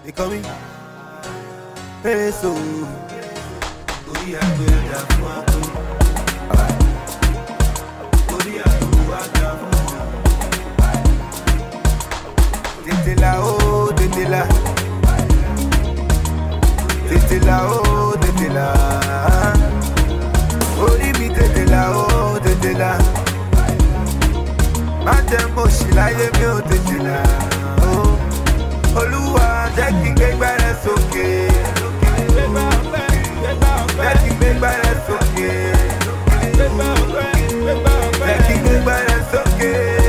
They call me Peso. Orí àgbẹ̀ ọjà fún àpò. Orí àgbẹ̀ ọjà fún àpò. Tètè là ó, tètè là. Tètè là ó, tètè là. Orí mi tètè là ó, tètè là. Má jẹ́ mo ṣì láyé mi ò tètè là. Olúwa jẹ́ kí n gbégbá rẹ sókè. Jẹ́ kí n gbégbá rẹ sókè. Jẹ́ kí n gbégbá rẹ sókè.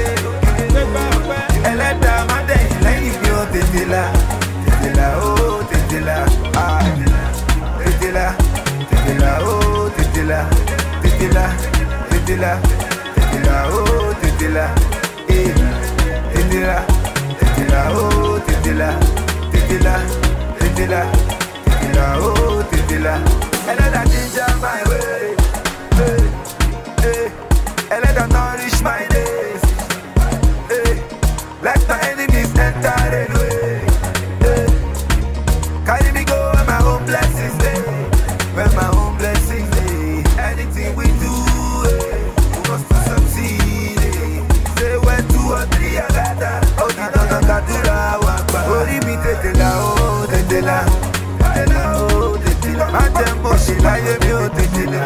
Ẹlẹ́dàá má dẹ̀yìn lẹ́yìn mi ò tètè là. Tètè là ó, tètè là. Tètè là, tètè là ó, tètè là. Tètè là, tètè là. Tètè là ó, tètè là. Tètè là. Tètè là, oh, tètè là, tètè là, tètè là, tètè là, oh, tètè là. Ẹlẹ́dàá ginger my way, hey, hey. Ẹlẹ́dàá nourish my days, hey. Let my enemies enter the way, hey. Carry me go where my own blessings dey, where my own blessings dey. Anything we do, hey, we must to succeed, hey. Say where 2 or 3 are gathered. Kadura wapa. Orí mi tètè là ó, tètè là. Tètè là ó, tètè là. Má jẹ́ mo ṣì láyé mi ò tètè là.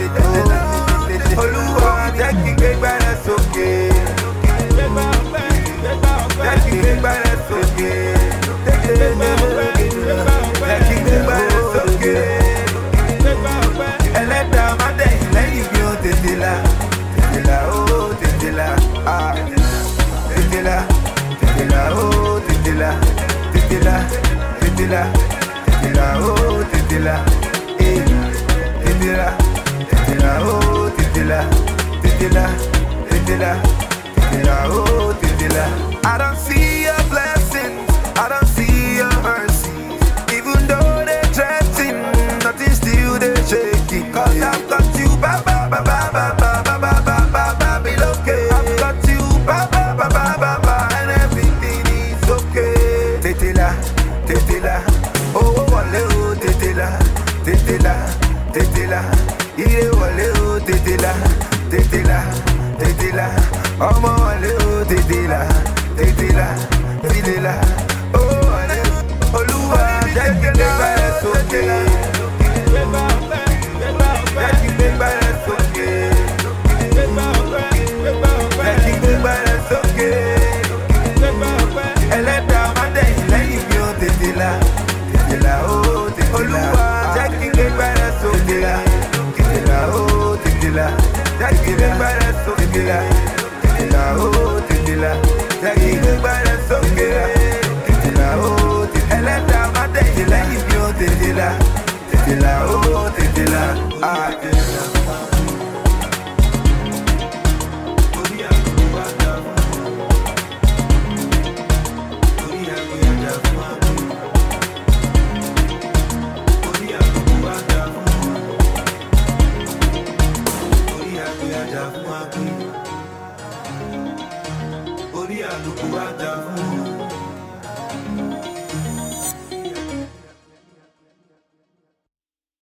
Olúwa jẹ́ kí n gbégbá rẹ sókè. Jẹ́ kí n gbégbá rẹ sókè. Jẹ́ kí n gbégbá rẹ sókè. Ẹlẹ́dàá má dẹ̀yìn lẹ́yìn mi ò tètè là. Tètè là ó, tètè là. Tètè là. Tètè là, oh, tètè là, tètè là, tètè là, tètè là, oh, tètè là, tètè là, tètè là, oh, tètè là, tètè là, tètè là, tètè là, oh, tètè là. I don't see your blessings, I don't see your mercy. Even though they threaten, nothing still they shaking. Cause I've got you, ba ba ba ba ba ba ba ba ba ba ba below. I've got you, ba ba ba ba ba ba. Tètè là, owó wọlé o, tètè là, tètè là, tètè là, ire wọlé o, tètè là, tètè là, tètè là, ọmọ wọlé o, tètè là, tètè là, tètè là, owó wọlé o, Olúwa jẹ́ kí n gbégbá rẹ sókè. Jẹ́ kí n gbégbá rẹ sókè. Jẹ́ kí n gbégbá rẹ sókè. Ẹlẹ́dàá má dẹ̀yìn lẹ́yìn mi ò tètè là. Tètè là ó, tètè là. Olúwa jẹ́ kí n gbégbá rẹ sókè. Tètè là ó, tètè là. Jẹ́ kí n gbégbá rẹ sókè. Tètè là ó, tètè là. Jẹ́ kí n gbégbá rẹ sókè. Tètè là ó, tètè là. Ẹlẹ́dàá má dẹ̀yìn lẹ́yìn mi ò tètè là. Tètè là ó, tètè là. Tètè là. Orí àlùkò wá jà fún